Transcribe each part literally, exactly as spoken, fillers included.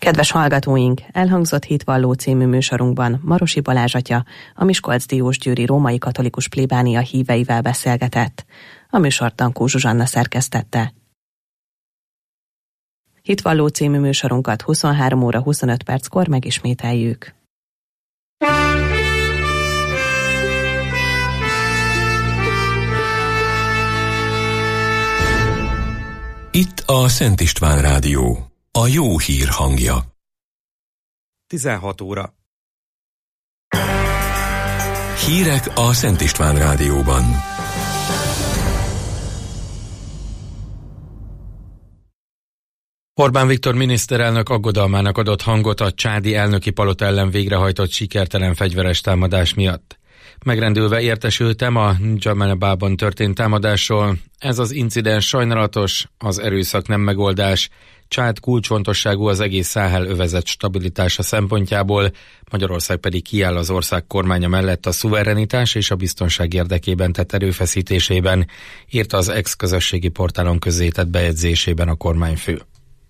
Kedves hallgatóink, elhangzott Hitvalló című műsorunkban Marosi Balázs atya, a Miskolcdiósgyőri római katolikus plébánia híveivel beszélgetett. A műsort Tankó Zsuzsanna szerkesztette. Hitvalló című műsorunkat huszonhárom óra huszonöt perckor megismételjük. Itt a Szent István Rádió, a jó hír hangja. tizenhat óra. Hírek a Szent István Rádióban. Orbán Viktor miniszterelnök aggodalmának adott hangot a csádi elnöki palota ellen végrehajtott sikertelen fegyveres támadás miatt. Megrendülve értesültem a N'Djamena-ban történt támadásról. Ez az incidens sajnálatos, az erőszak nem megoldás. Csád kulcsfontosságú az egész Száhel övezet stabilitása szempontjából, Magyarország pedig kiáll az ország kormánya mellett a szuverenitás és a biztonság érdekében tett erőfeszítésében, írta az ex-közösségi portálon közzétett bejegyzésében a kormányfő.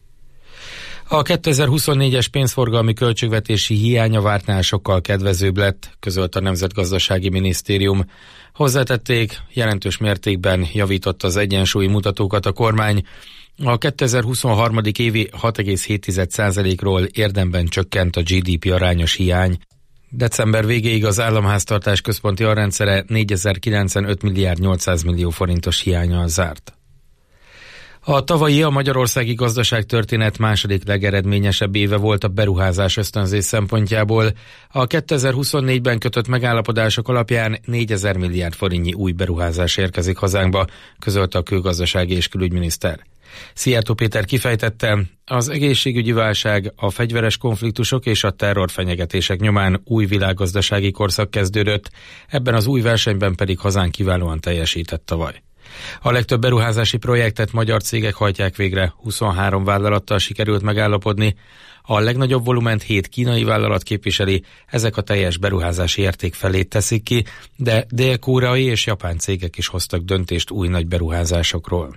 A kétezer-huszonnégyes pénzforgalmi költségvetési hiánya vártnál sokkal kedvezőbb lett, közölt a Nemzetgazdasági Minisztérium. Hozzátették, jelentős mértékben javított az egyensúlyi mutatókat a kormány. A kétezer-huszonhárom. évi hat egész hét százalékról érdemben csökkent a gé dé pé arányos hiány. December végéig az államháztartás központi alrendszere négyezer-kilencvenöt milliárd nyolcszáz millió forintos hiánnyal zárt. A tavalyi a magyarországi gazdaságtörténet második legeredményesebb éve volt a beruházás ösztönzés szempontjából. A kétezer-huszonnégyben kötött megállapodások alapján négyezer milliárd forintnyi új beruházás érkezik hazánkba, közölte a külgazdasági és külügyminiszter. Szijjártó Péter kifejtette, az egészségügyi válság, a fegyveres konfliktusok és a terrorfenyegetések nyomán új világgazdasági korszak kezdődött, ebben az új versenyben pedig hazánk kiválóan teljesített tavaly. A legtöbb beruházási projektet magyar cégek hajtják végre, huszonhárom vállalattal sikerült megállapodni, a legnagyobb volument hét kínai vállalat képviseli, ezek a teljes beruházási érték felét teszik ki, de dél-koreai és japán cégek is hoztak döntést új nagy beruházásokról.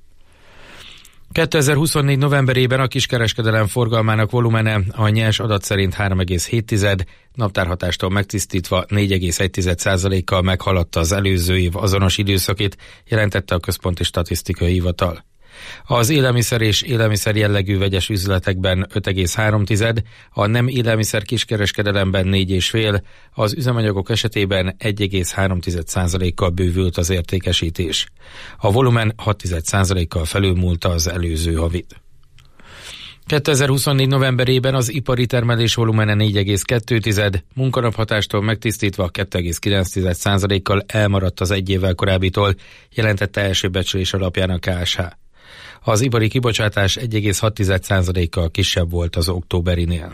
kétezer-huszonnégy novemberében a kiskereskedelem forgalmának volumene a nyers adat szerint három egész hét, naptárhatástól megtisztítva négy egész egy százalékkal meghaladta az előző év azonos időszakét, jelentette a Központi Statisztikai Hivatal. Az élelmiszer és élelmiszer jellegű vegyes üzletekben öt egész három, a nem élelmiszer kiskereskedelemben négy egész öt, az üzemanyagok esetében egy egész három százalékkal bővült az értékesítés. A volumen hat százalékkal felülmúlta az előző havit. kétezer-huszonnégy novemberében az ipari termelés volumene négy egész kettő, munkanaphatástól megtisztítva két egész kilenc százalékkal elmaradt az egy évvel korábbitól, jelentette első becslés alapján a ká es há. Az ipari kibocsátás egy egész hat százalékkal kisebb volt az októberinél.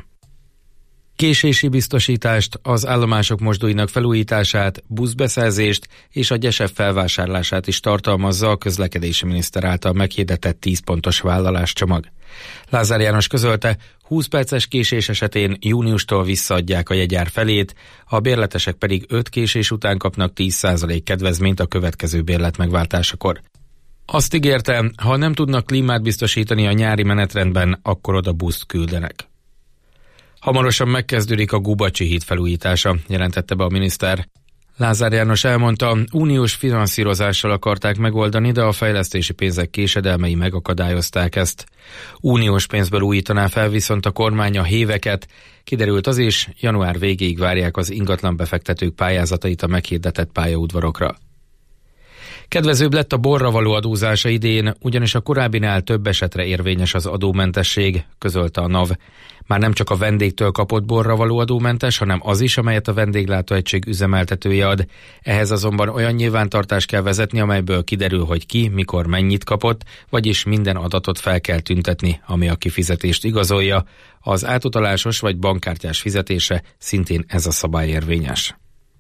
Késési biztosítást, az állomások mosdóinak felújítását, buszbeszerzést és a gyesebb felvásárlását is tartalmazza a közlekedési miniszter által meghirdetett tíz pontos vállaláscsomag. Lázár János közölte, húsz perces késés esetén júniustól visszaadják a jegyár felét, a bérletesek pedig öt késés után kapnak tíz százalék kedvezményt a következő bérlet megváltásakor. Azt ígérte, ha nem tudnak klímát biztosítani a nyári menetrendben, akkor oda buszt küldenek. Hamarosan megkezdődik a Gubacsi híd felújítása, jelentette be a miniszter. Lázár János elmondta, uniós finanszírozással akarták megoldani, de a fejlesztési pénzek késedelmei megakadályozták ezt. Uniós pénzből újítaná fel viszont a kormány a héveket. Kiderült az is, január végéig várják az ingatlan befektetők pályázatait a meghirdetett pályaudvarokra. Kedvezőbb lett a borra való adózása idén, ugyanis a korábbinál több esetre érvényes az adómentesség, közölte a NAV. Már nem csak a vendégtől kapott borra való adómentes, hanem az is, amelyet a vendéglátóegység üzemeltetője ad. Ehhez azonban olyan nyilvántartást kell vezetni, amelyből kiderül, hogy ki, mikor mennyit kapott, vagyis minden adatot fel kell tüntetni, ami a kifizetést igazolja. Az átutalásos vagy bankkártyás fizetése szintén ez a szabály érvényes.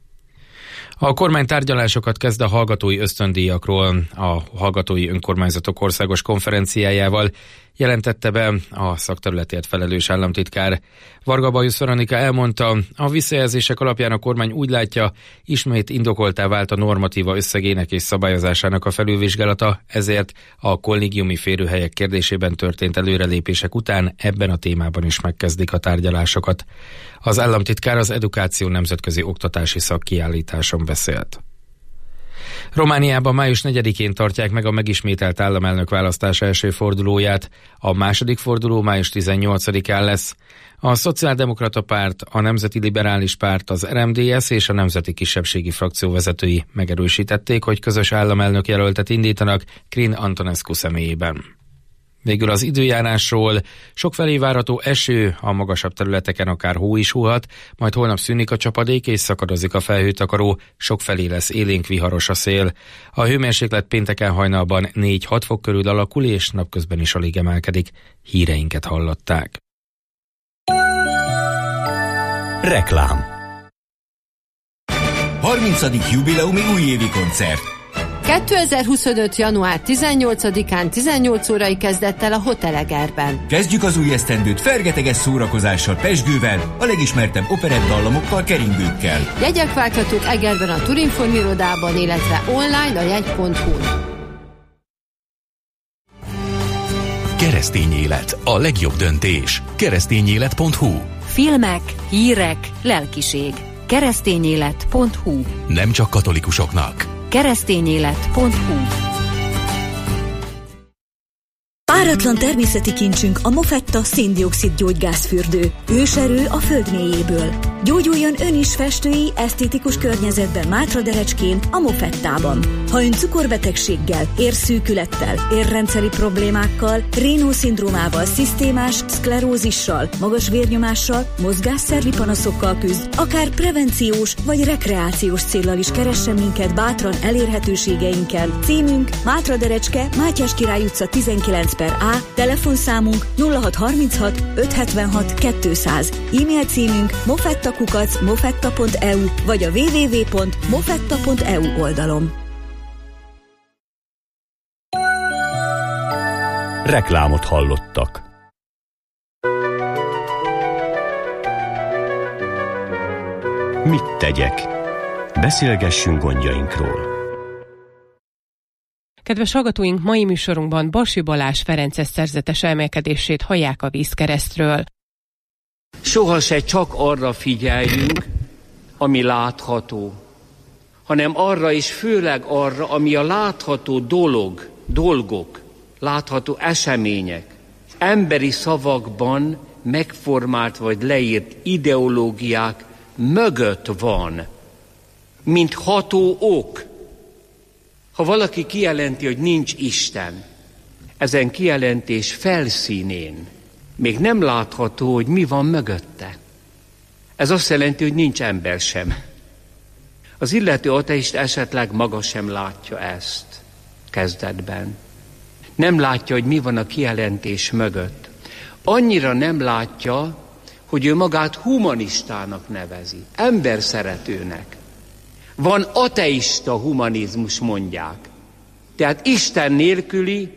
A kormány tárgyalásokat kezd a hallgatói ösztöndíjakról a Hallgatói Önkormányzatok Országos Konferenciájával. jelentette be a szakterületért felelős államtitkár. Varga Bajusz Veronika elmondta, a visszajelzések alapján a kormány úgy látja, ismét indokoltá vált a normatíva összegének és szabályozásának a felülvizsgálata, ezért a kollégiumi férőhelyek kérdésében történt előrelépések után ebben a témában is megkezdik a tárgyalásokat. Az államtitkár az Edukáció nemzetközi oktatási szakkiállításon beszélt. Romániában május negyedikén tartják meg a megismételt államelnök választás első fordulóját, a második forduló május tizennyolcadikán lesz. A Szociáldemokrata Párt, a Nemzeti Liberális Párt, az er em dé es és a Nemzeti Kisebbségi Frakció vezetői megerősítették, hogy közös államelnök jelöltet indítanak Crin Antonescu személyében. Végül az időjárásról: sokfelé várható eső, a magasabb területeken akár hó is hullhat, majd holnap szűnik a csapadék és szakadozik a felhőtakaró, sokfelé lesz élénk viharos a szél. A hőmérséklet pénteken hajnalban négy-hat fok körül alakul, és napközben is alig emelkedik. Híreinket hallották. Reklám. harmincadik jubileumi újévi koncert. kétezer-huszonöt. január tizennyolcadikán tizennyolc órai kezdettel a Hotel Egerben. Kezdjük az új esztendőt fergeteges szórakozással, pezsgővel, a legismertebb operettdallamokkal, keringőkkel. Jegyek vághatók Egerben a Turinform irodában, illetve online a jegy pont hu-n. Keresztény élet, a legjobb döntés. keresztényélet pont hu. Filmek, hírek, lelkiség. keresztényélet pont hu. Nem csak katolikusoknak. keresztényélet pont hu. Páratlan természeti kincsünk a Mofetta széndioxid gyógygázfürdő. Őserő a föld mélyéből. Gyógyuljon ön is festői, esztétikus környezetben Mátraderecskén, a Mofettában. Ha ön cukorbetegséggel, érszűkülettel, érrendszeri problémákkal, Raynaud-szindrómával, szisztémás szklerózissal, magas vérnyomással, mozgásszervi panaszokkal küzd, akár prevenciós vagy rekreációs céllal is keressen minket bátran elérhetőségeinkkel. Címünk Mátraderecske, Mátyás Király utca tizenkilenc per A, telefonszámunk nulla hat harminchat ötszázhetvenhat kétszáz, e-mail címünk mofettakukac mofetta pont e u vagy a double-u double-u double-u pont mofetta pont e u oldalon. Reklámot hallottak. Mit tegyek? Beszélgessünk gondjainkról. Kedves hallgatóink, mai műsorunkban Barsi Balázs ferences szerzetes emelkedését hallják a Vízkeresztről. Soha se csak arra figyeljünk, ami látható, hanem arra is, főleg arra, ami a látható dolog, dolgok, látható események, emberi szavakban megformált vagy leírt ideológiák mögött van, mint ható ok. Ha valaki kijelenti, hogy nincs Isten, ezen kijelentés felszínén még nem látható, hogy mi van mögötte. Ez azt jelenti, hogy nincs ember sem. Az illető ateista esetleg maga sem látja ezt kezdetben. Nem látja, hogy mi van a kijelentés mögött. Annyira nem látja, hogy ő magát humanistának nevezi, emberszeretőnek. Van ateista humanizmus, mondják. Tehát Isten nélküli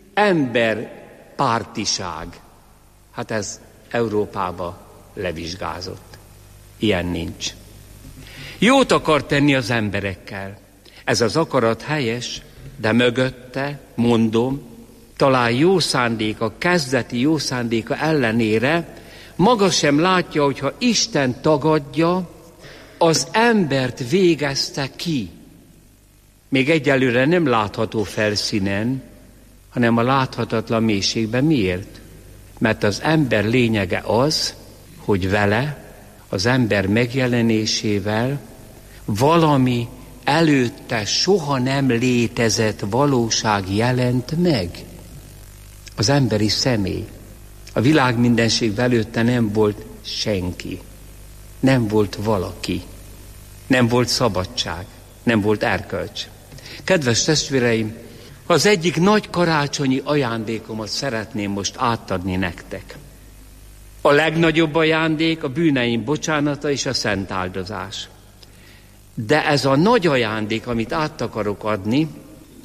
emberpártiság. Hát ez Európába levizsgázott. Ilyen nincs. Jót akar tenni az emberekkel. Ez az akarat helyes, de mögötte, mondom, talán jó szándéka, kezdeti jó szándéka ellenére maga sem látja, hogyha Isten tagadja, az embert végezte ki. Még egyelőre nem látható felszínen, hanem a láthatatlan mélységben. Miért? Mert az ember lényege az, hogy vele, az ember megjelenésével valami előtte soha nem létezett valóság jelent meg. Az emberi személy. A világ mindenség előtte nem volt senki. Nem volt valaki. Nem volt szabadság. Nem volt erkölcs. Kedves testvéreim, az egyik nagy karácsonyi ajándékomat szeretném most átadni nektek. A legnagyobb ajándék a bűneim bocsánata és a szent áldozás. De ez a nagy ajándék, amit át akarok adni,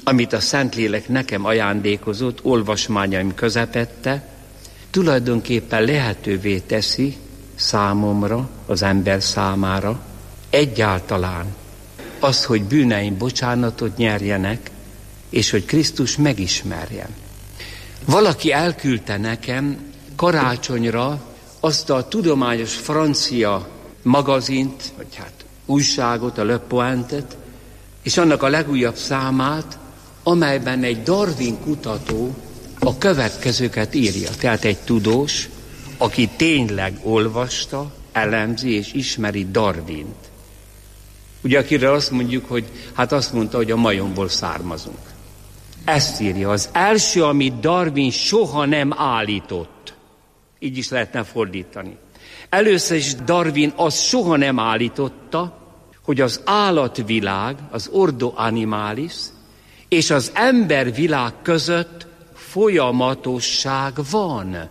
amit a Szentlélek nekem ajándékozott olvasmányaim közepette, tulajdonképpen lehetővé teszi számomra, az ember számára egyáltalán az, hogy bűneim bocsánatot nyerjenek, és hogy Krisztus megismerjen. Valaki elküldte nekem karácsonyra azt a tudományos francia magazint, vagy hát újságot, a Le Pointet, és annak a legújabb számát, amelyben egy Darwin kutató a következőket írja. Tehát egy tudós, aki tényleg olvasta, elemzi és ismeri Darwint. Ugye akiről azt mondjuk, hogy hát azt mondta, hogy a majomból származunk. Ezt írja. Az első, amit Darwin soha nem állított. Így is lehetne fordítani. Először is Darwin azt soha nem állította, hogy az állatvilág, az ordo animalis és az embervilág között folyamatosság van.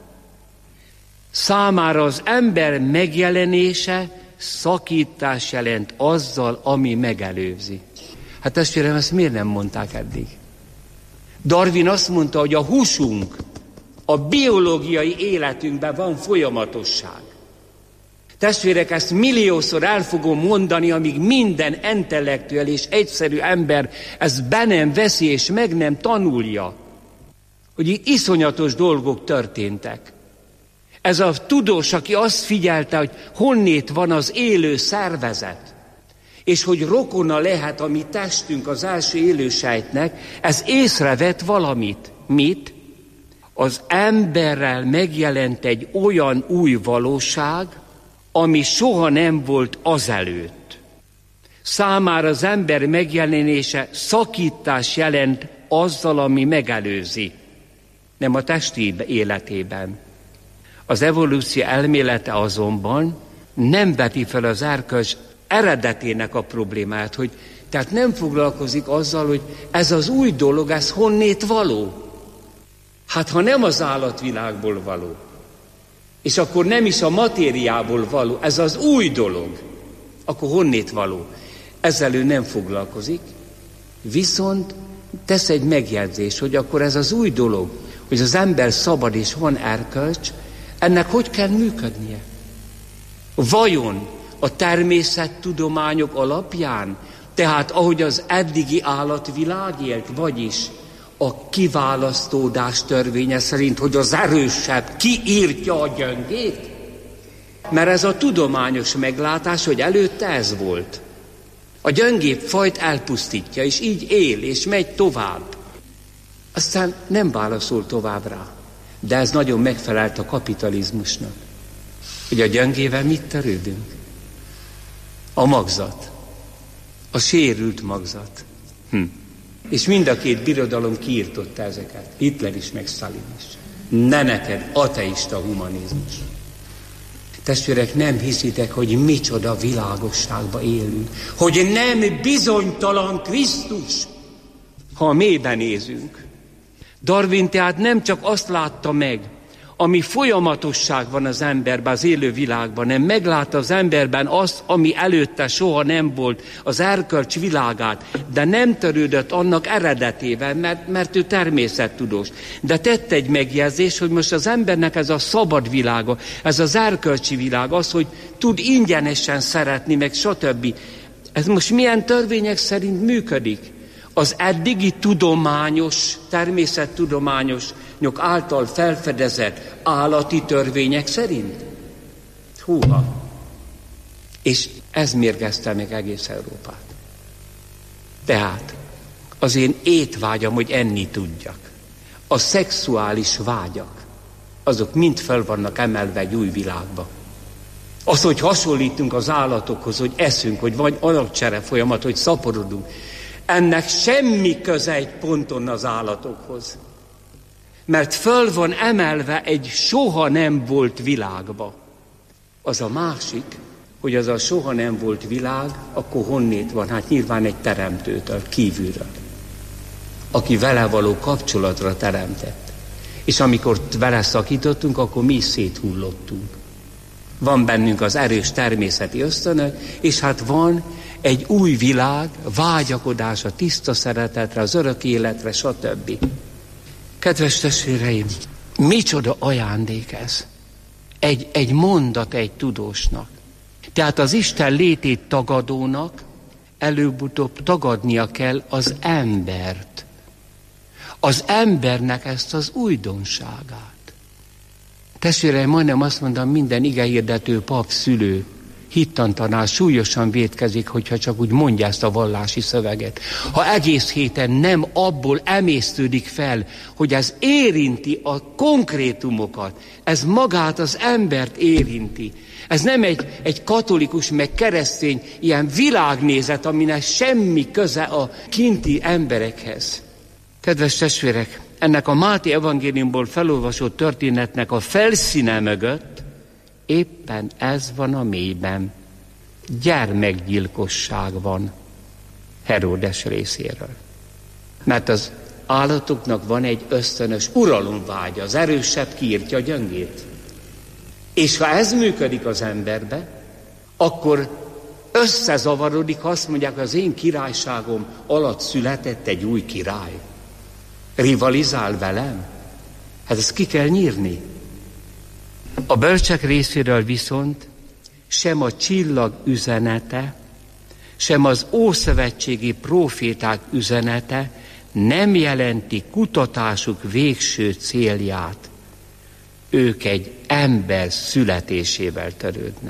Számára az ember megjelenése szakítás jelent azzal, ami megelőzi. Hát testvérem, ezt miért nem mondták eddig? Darwin azt mondta, hogy a húsunk, a biológiai életünkben van folyamatosság. Testvérek, ezt milliószor el fogom mondani, amíg minden intellektuális és egyszerű ember ezt be nem veszi és meg nem tanulja, hogy itt iszonyatos dolgok történtek. Ez a tudós, aki azt figyelte, hogy honnét van az élő szervezet, és hogy rokona lehet a mi testünk az első élősejtnek, ez észrevett valamit. Mit? Az emberrel megjelent egy olyan új valóság, ami soha nem volt azelőtt. Számára az ember megjelenése szakítás jelent azzal, ami megelőzi. Nem a testi életében. Az evolúció elmélete azonban nem veti fel az erkölcs eredetének a problémát, hogy tehát nem foglalkozik azzal, hogy ez az új dolog, ez honnét való. Hát ha nem az állatvilágból való, és akkor nem is a matériából való, ez az új dolog, akkor honnét való? Ezzel ő nem foglalkozik, viszont tesz egy megjegyzés, hogy akkor ez az új dolog, hogy az ember szabad és van erkölcs, ennek hogy kell működnie? Vajon a természettudományok alapján, tehát ahogy az eddigi állatvilág élt, vagyis a kiválasztódás törvénye szerint, hogy az erősebb kiírtja a gyöngét? Mert ez a tudományos meglátás, hogy előtte ez volt. A gyöngébb fajt elpusztítja, és így él, és megy tovább. Aztán nem válaszol tovább rá. De ez nagyon megfelelt a kapitalizmusnak. Hogy a gyöngével mit törődünk? A magzat. A sérült magzat. Hm. És mind a két birodalom kiirtotta ezeket. Hitler is, meg Stalin is. Ne neked, ateista humanizmus. Testvérek, nem hiszitek, hogy micsoda világosságba élünk. Hogy nem bizonytalan Krisztus, ha mélyben nézünk. Darwin tehát nem csak azt látta meg, ami folyamatosság van az emberben, az élő világban, nem meglátta az emberben azt, ami előtte soha nem volt, az erkölcs világát, de nem törődött annak eredetével, mert, mert ő természettudós. De tett egy megjegyzés, hogy most az embernek ez a szabad világa, ez az erkölcsi világ, az, hogy tud ingyenesen szeretni, meg stb. Ez most milyen törvények szerint működik? Az eddigi tudományos, természettudományosok által felfedezett állati törvények szerint? Húha! És ez mérgezte meg egész Európát. Tehát az én étvágyam, hogy enni tudjak. A szexuális vágyak, azok mind fel vannak emelve egy új világba. Az, hogy hasonlítunk az állatokhoz, hogy eszünk, hogy van anyagcsere folyamat, hogy szaporodunk, ennek semmi köze egy ponton az állatokhoz. Mert föl van emelve egy soha nem volt világba. Az a másik, hogy az a soha nem volt világ, akkor honnét van? Hát nyilván egy teremtőtől, kívülről. Aki vele való kapcsolatra teremtett. És amikor vele szakítottunk, akkor mi is széthullottunk. Van bennünk az erős természeti ösztönök, és hát van egy új világ, vágyakodás a tiszta szeretetre, az örök életre, stb. Kedves testvéreim, micsoda ajándék ez? Egy, egy mondat egy tudósnak. Tehát az Isten létét tagadónak előbb-utóbb tagadnia kell az embert. Az embernek ezt az újdonságát. Testvéreim, majdnem azt mondom, minden igehirdető pap, szülő, hittantanár súlyosan vétkezik, hogyha csak úgy mondja ezt a vallási szöveget. Ha egész héten nem abból emésztődik fel, hogy ez érinti a konkrétumokat, ez magát az embert érinti. Ez nem egy, egy katolikus, meg keresztény ilyen világnézet, aminek semmi köze a kinti emberekhez. Kedves testvérek, ennek a Máté evangéliumból felolvasott történetnek a felszíne mögött éppen ez van a mélyben. Gyermekgyilkosság van Heródes részéről. Mert az állatoknak van egy ösztönös uralomvágya, az erősebb kiírtja a gyöngét. És ha ez működik az emberbe, akkor összezavarodik, ha azt mondják, az én királyságom alatt született egy új király. Rivalizál velem? Hát ezt ki kell nyírni. A bölcsek részéről viszont sem a csillag üzenete, sem az ószövetségi próféták üzenete nem jelenti kutatásuk végső célját. Ők egy ember születésével törődnek.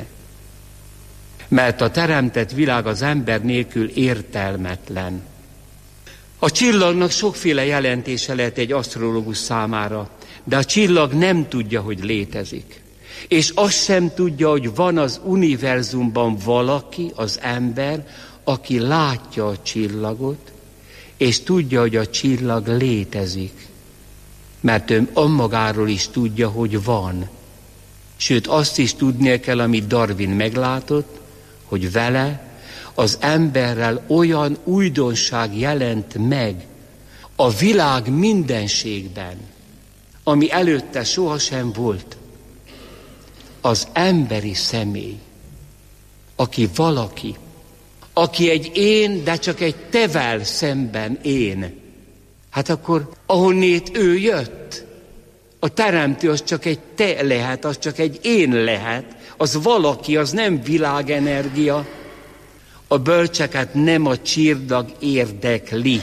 Mert a teremtett világ az ember nélkül értelmetlen. A csillagnak sokféle jelentése lehet egy asztrológus számára, de a csillag nem tudja, hogy létezik. És azt sem tudja, hogy van az univerzumban valaki, az ember, aki látja a csillagot, és tudja, hogy a csillag létezik. Mert ő önmagáról is tudja, hogy van. Sőt, azt is tudnia kell, amit Darwin meglátott, hogy vele az emberrel olyan újdonság jelent meg a világ mindenségben, ami előtte sohasem volt. Az emberi személy, aki valaki, aki egy én, de csak egy tevel szemben én. Hát akkor ahonnét ő jött, a teremtő az csak egy te lehet, az csak egy én lehet, az valaki, az nem világenergia. A bölcseket nem a csillag érdekli,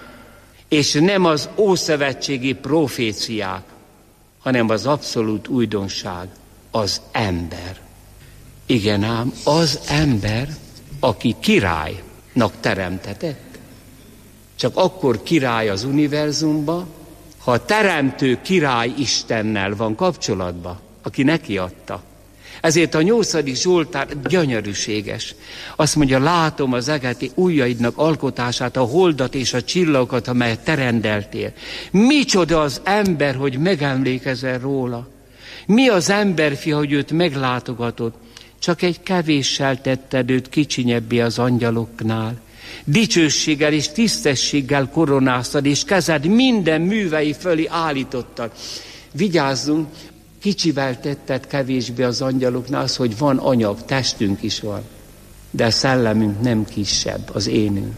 és nem az ószövetségi proféciák, hanem az abszolút újdonság, az ember. Igen ám, az ember, aki királynak teremtetett. Csak akkor király az univerzumba, ha a teremtő király Istennel van kapcsolatban, aki neki adta. Ezért a nyolcadik Zsoltár gyönyörűséges. Azt mondja, látom az egeti ujjaidnak alkotását, a holdat és a csillagokat, amelyet te rendeltél. Micsoda az ember, hogy megemlékezel róla. Mi az emberfia, hogy őt meglátogatod? Csak egy kevéssel tetted őt kicsinyebbé az angyaloknál. Dicsőséggel és tisztességgel koronáztad, és kezed minden művei fölé állítottad. Vigyázzunk, kicsivel tetted kevésbé az angyaloknál, az, hogy van anyag, testünk is van. De a szellemünk nem kisebb, az énünk.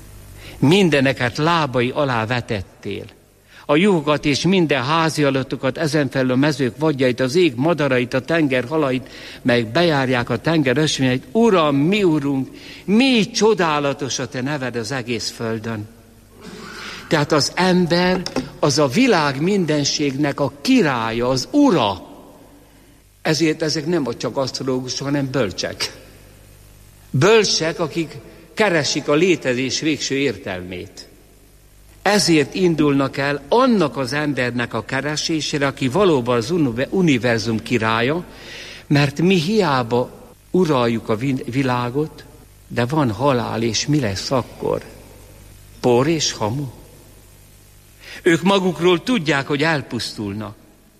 Mindeneket lábai alá vetettél. A juhokat és minden házi állatokat, ezen felül a mezők vadjait, az ég madarait, a tenger halait, melyek bejárják a tenger ösvényeit. Uram, mi urunk, mi csodálatos a te neved az egész földön. Tehát az ember az a világ mindenségnek a királya, az ura. Ezért ezek nem csak asztrológusok, hanem bölcsek. Bölcsek, akik keresik a létezés végső értelmét. Ezért indulnak el annak az embernek a keresésére, aki valóban az univerzum királya, mert mi hiába uraljuk a világot, de van halál, és mi lesz akkor? Por és hamu? Ők magukról tudják, hogy elpusztulnak.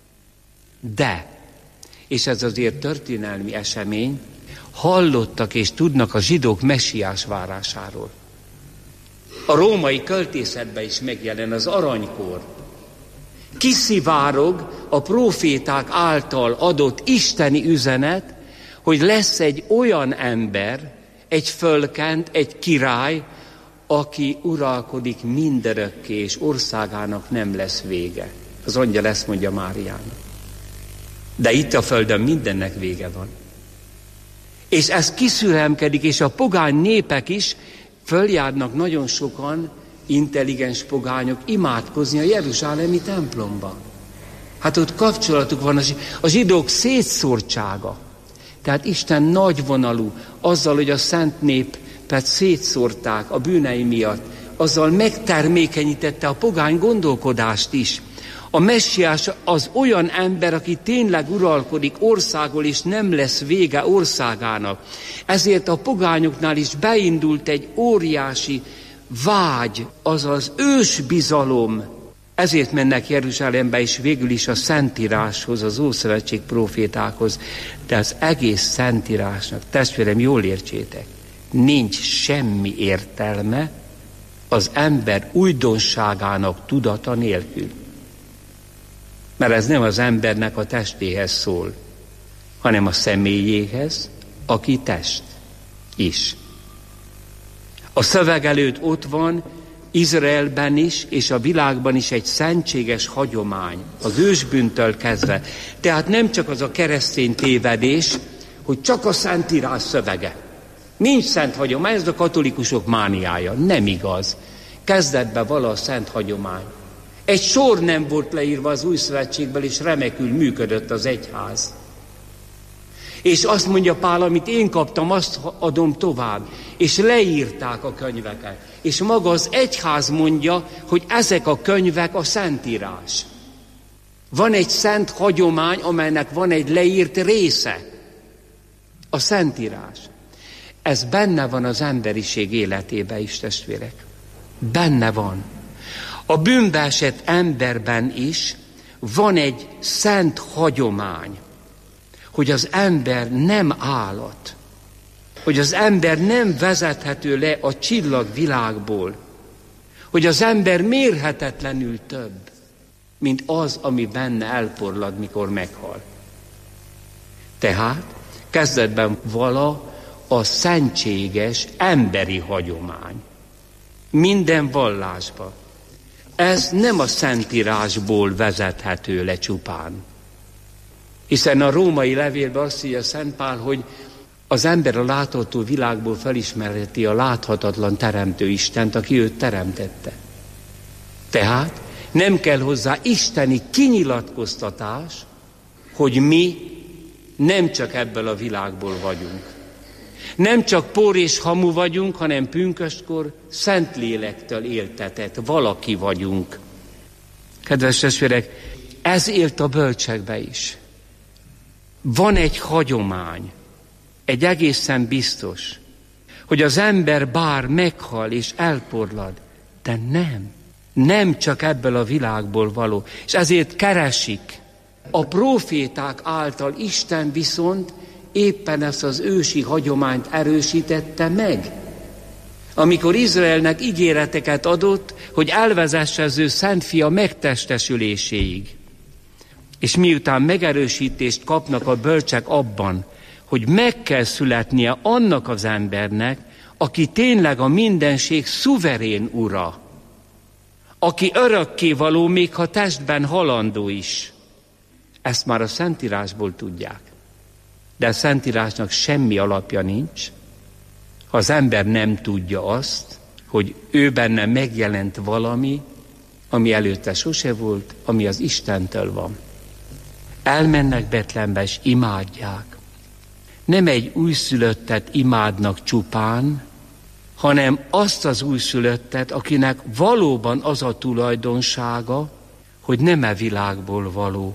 De, és ez azért történelmi esemény, hallottak és tudnak a zsidók messiás várásáról. A római költészetben is megjelen az aranykor. Kiszivárog a próféták által adott isteni üzenet, hogy lesz egy olyan ember, egy fölkent, egy király, aki uralkodik mindörökké, és országának nem lesz vége. Az angyal ezt mondja Máriának. De itt a földön mindennek vége van. És ez kiszüremkedik, és a pogány népek is följárnak nagyon sokan, intelligens pogányok, imádkozni a jeruzsálemi templomba. Hát ott kapcsolatuk van a zsidók szétszórtsága. Tehát Isten nagyvonalú, azzal, hogy a szent népet szétszórták a bűnei miatt, azzal megtermékenyítette a pogány gondolkodást is. A messiás az olyan ember, aki tényleg uralkodik országol, és nem lesz vége országának. Ezért a pogányoknál is beindult egy óriási vágy, azaz ősbizalom. Ezért mennek Jeruzsálembe, és végül is a Szentíráshoz, az Ószövetség profétákhoz. De az egész Szentírásnak, testvérem, jól értsétek, nincs semmi értelme az ember újdonságának tudata nélkül. Mert ez nem az embernek a testéhez szól, hanem a személyéhez, aki test is. A szöveg előtt ott van Izraelben is, és a világban is egy szentséges hagyomány, az ősbűntől kezdve. Tehát nem csak az a keresztény tévedés, hogy csak a Szentírás szövege. Nincs szent hagyomány, ez a katolikusok mániája. Nem igaz. Kezdetben vala a szent hagyomány. Egy sor nem volt leírva az új szövetségből, és remekül működött az egyház. És azt mondja Pál, amit én kaptam, azt adom tovább. És leírták a könyveket. És maga az egyház mondja, hogy ezek a könyvek a Szentírás. Van egy szent hagyomány, amelynek van egy leírt része. A Szentírás. Ez benne van az emberiség életében is, testvérek. Benne van. A bűnbe esett emberben is van egy szent hagyomány, hogy az ember nem állat, hogy az ember nem vezethető le a csillagvilágból, hogy az ember mérhetetlenül több, mint az, ami benne elporlad, mikor meghal. Tehát kezdetben vala a szentséges emberi hagyomány. Minden vallásban. Ez nem a Szentírásból vezethető le csupán. Hiszen a római levélben azt írja Szent Pál, hogy az ember a látható világból felismerheti a láthatatlan teremtő Istent, aki őt teremtette. Tehát nem kell hozzá isteni kinyilatkoztatás, hogy mi nem csak ebből a világból vagyunk. Nem csak por és hamu vagyunk, hanem pünköstkor Szentlélektől éltetett valaki vagyunk. Kedves testvérek, ez élt a bölcsekbe is. Van egy hagyomány, egy egészen biztos, hogy az ember bár meghal és elporlad, de nem. Nem csak ebből a világból való. És ezért keresik. A próféták által Isten viszont éppen ezt az ősi hagyományt erősítette meg. Amikor Izraelnek ígéreteket adott, hogy elvezesse az ő szent fia megtestesüléséig. És miután megerősítést kapnak a bölcsek abban, hogy meg kell születnie annak az embernek, aki tényleg a mindenség szuverén ura, aki örökkévaló, még ha testben halandó is. Ezt már a Szentírásból tudják. De a Szentírásnak semmi alapja nincs, ha az ember nem tudja azt, hogy ő benne megjelent valami, ami előtte sose volt, ami az Istentől van. Elmennek Betlenbe és imádják. Nem egy újszülöttet imádnak csupán, hanem azt az újszülöttet, akinek valóban az a tulajdonsága, hogy nem e világból való.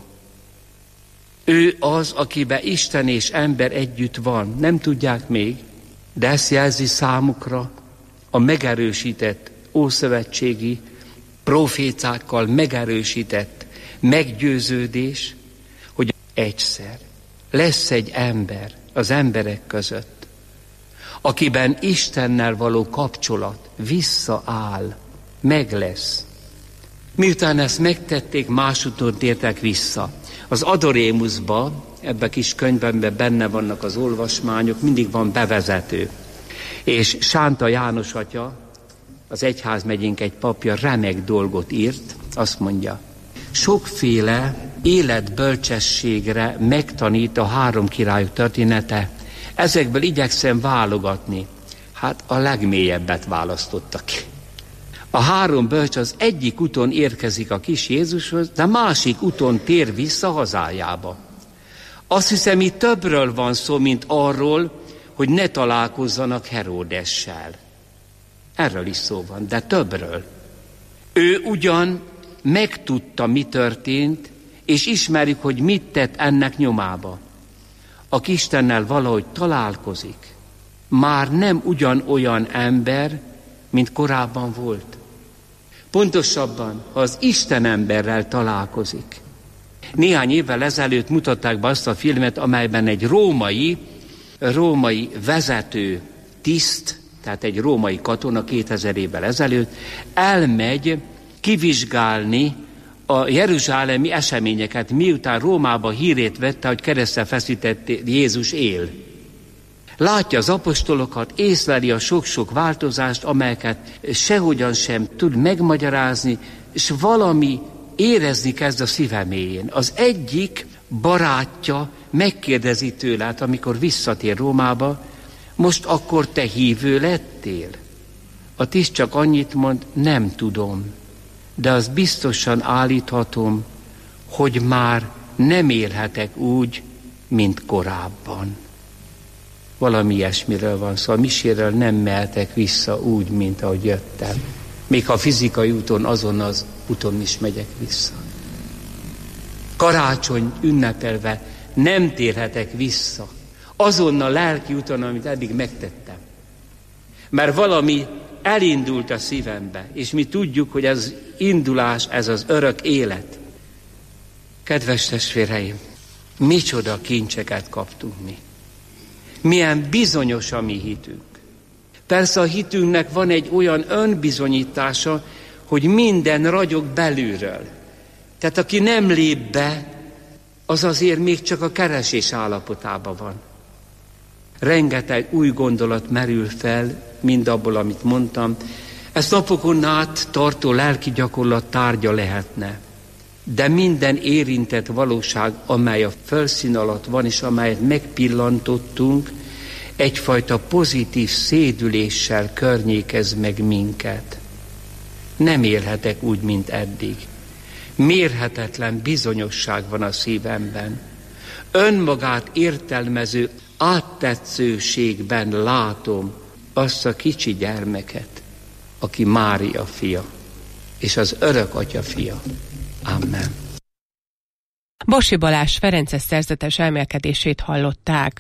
Ő az, akiben Isten és ember együtt van. Nem tudják még, de ezt jelzi számukra a megerősített ószövetségi profétákkal megerősített meggyőződés, hogy egyszer lesz egy ember az emberek között, akiben Istennel való kapcsolat visszaáll, meg lesz. Miután ezt megtették, másúton tértek vissza. Az Adorémuszban, ebben kis könyvemben benne vannak az olvasmányok, mindig van bevezető. És Sánta János atya, az egyházmegyénk egy papja remek dolgot írt, azt mondja, sokféle életbölcsességre megtanít a három királyok története, ezekből igyekszem válogatni. Hát a legmélyebbet választottak ki. A három bölcs az egyik úton érkezik a kis Jézushoz, de másik úton tér vissza hazájába. Azt hiszem, itt többről van szó, mint arról, hogy ne találkozzanak Heródessel. Erről is szó van, de többről. Ő ugyan megtudta, mi történt, és ismerjük, hogy mit tett ennek nyomába. Aki Istennel valahogy találkozik, már nem ugyanolyan ember, mint korábban volt. Pontosabban, ha az Isten emberrel találkozik. Néhány évvel ezelőtt mutatták be azt a filmet, amelyben egy római, római vezető tiszt, tehát egy római katona kétezer évvel ezelőtt elmegy kivizsgálni a jeruzsálemi eseményeket, miután Rómába hírét vette, hogy keresztre feszített Jézus él. Látja az apostolokat, észleli a sok-sok változást, amelyeket sehogyan sem tud megmagyarázni, és valami érezni kezd a szíve mélyén. Az egyik barátja megkérdezi tőle, hát amikor visszatér Rómába, most akkor te hívő lettél? A tiszt csak annyit mond, nem tudom, de azt biztosan állíthatom, hogy már nem élhetek úgy, mint korábban. Valami ilyesmiről van szó. A miséről nem mehetek vissza úgy, mint ahogy jöttem. Még ha fizikai úton, azon az úton is megyek vissza. Karácsony ünnepelve nem térhetek vissza. Azon a lelki úton, amit eddig megtettem. Mert valami elindult a szívembe, és mi tudjuk, hogy ez indulás, ez az örök élet. Kedves testvéreim, micsoda kincseket kaptunk mi. Milyen bizonyos a mi hitünk. Persze a hitünknek van egy olyan önbizonyítása, hogy minden ragyog belülről. Tehát aki nem lép be, az azért még csak a keresés állapotában van. Rengeteg új gondolat merül fel, mind abból, amit mondtam. Ez napokon át tartó lelki gyakorlat tárgya lehetne. De minden érintett valóság, amely a felszín alatt van, és amelyet megpillantottunk, egyfajta pozitív szédüléssel környékez meg minket. Nem élhetek úgy, mint eddig. Mérhetetlen bizonyosság van a szívemben. Önmagát értelmező áttetszőségben látom azt a kicsi gyermeket, aki Mária fia, és az örök atya fia. Amen. Bossi Balázs ferences szerzetes elmélkedését hallották.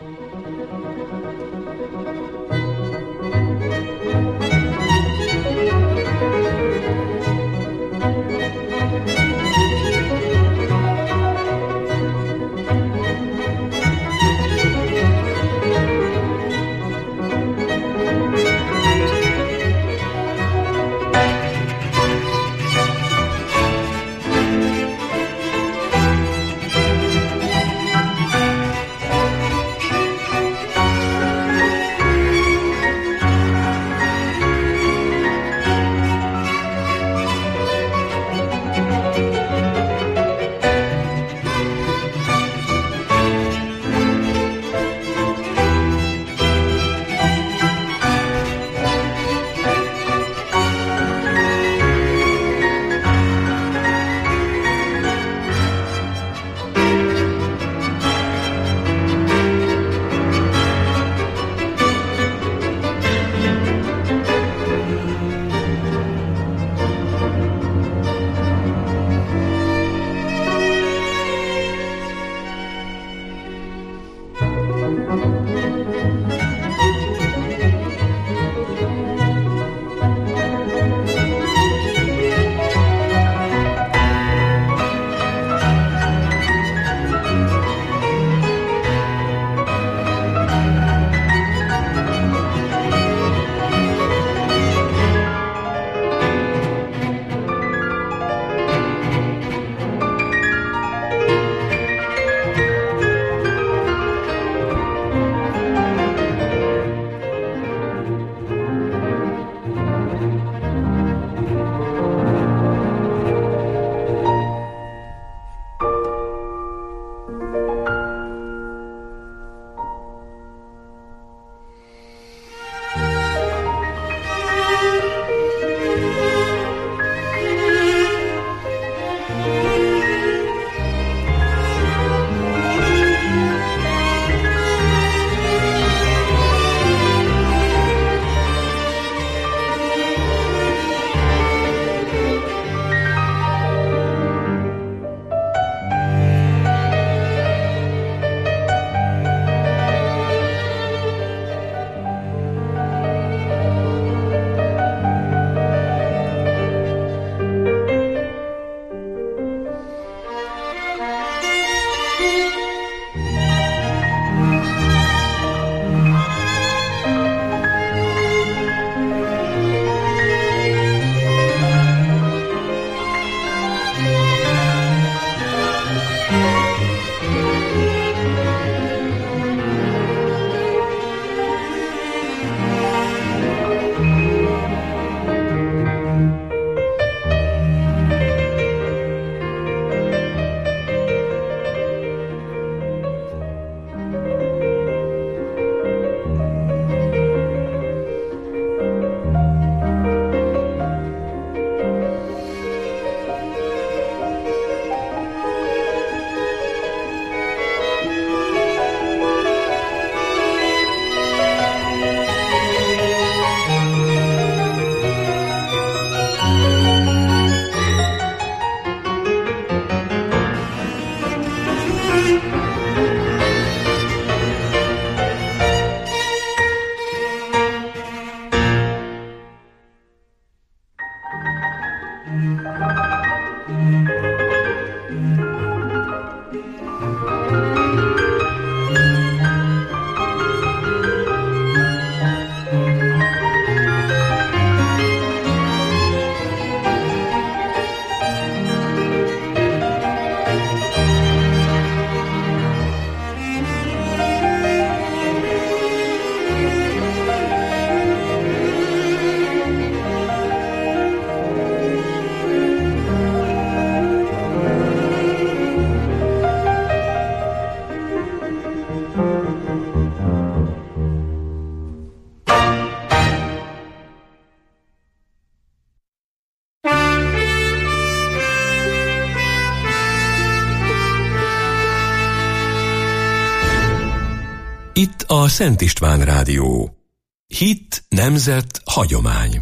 Itt a Szent István Rádió. Hit, nemzet, hagyomány.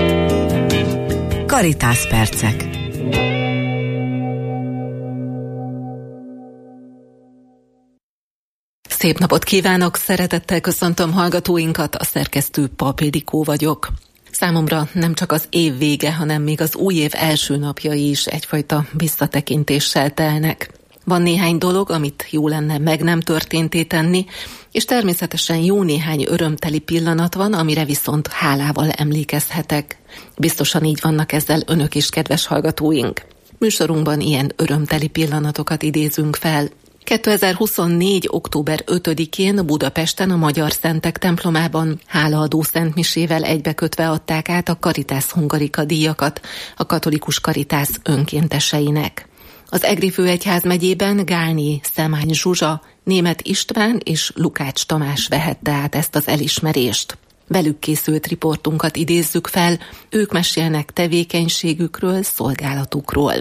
Caritas percek. Szép napot kívánok, szeretettel köszöntöm hallgatóinkat, a szerkesztő Pap Ildikó vagyok. Számomra nem csak az év vége, hanem még az új év első napjai is egyfajta visszatekintéssel telnek. Van néhány dolog, amit jó lenne meg nem történté tenni, és természetesen jó néhány örömteli pillanat van, amire viszont hálával emlékezhetek. Biztosan így vannak ezzel önök is, kedves hallgatóink. Műsorunkban ilyen örömteli pillanatokat idézünk fel. kétezer-huszonnégy. október ötödikén Budapesten a Magyar Szentek templomában hálaadó szentmisével egybekötve adták át a Caritas Hungarica díjakat a katolikus Caritas önkénteseinek. Az Egri főegyházmegyében Gálné Szemány Zsuzsa, Németh István és Lukács Tamás vehette át ezt az elismerést. Velük készült riportunkat idézzük fel, ők mesélnek tevékenységükről, szolgálatukról.